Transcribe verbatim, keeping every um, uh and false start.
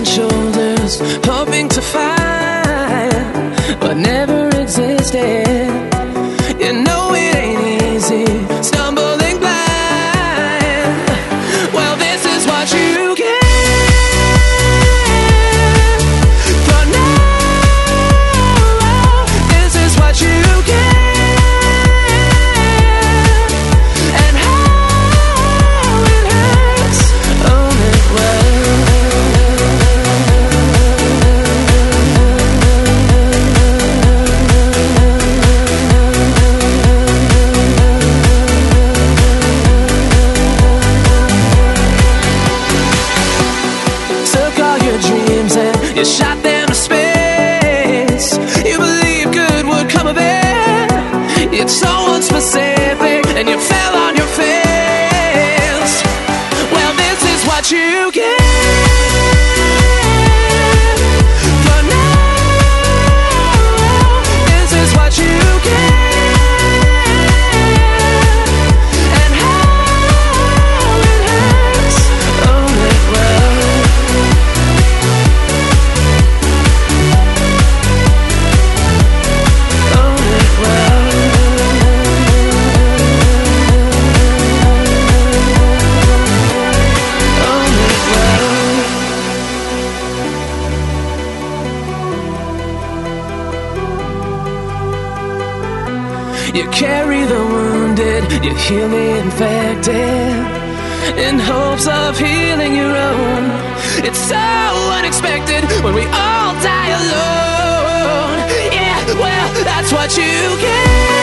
shoulders, hoping to find what never existed. You know it ain't easy, stumbling blind. Well, this is what you get for now. This is what you get, and how it hurts. Own it well. Took all your dreams and you shot them to space. You believed good would come of it. It's so unspecific, and you fell on your face. Well, this is what you get for now. This is what you get, and how it hurts. Own it well. Own it well. Own it well. You carry the wounded, you heal the infected, in hopes of healing your own. It's so unexpected when we all die alone. Yeah, well, that's what you get.